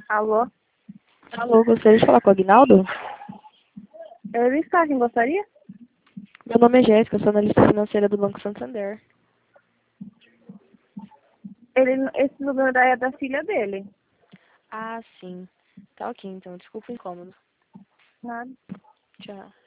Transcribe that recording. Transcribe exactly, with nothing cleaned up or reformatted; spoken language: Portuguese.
Alô? Alô, gostaria de falar com o Aguinaldo? Ele está, quem gostaria? Meu nome é Jéssica, sou analista financeira do Banco Santander. Ele, esse número aí é da filha dele. Ah, sim. Tá ok, então. Desculpa o incômodo. Nada. Tchau.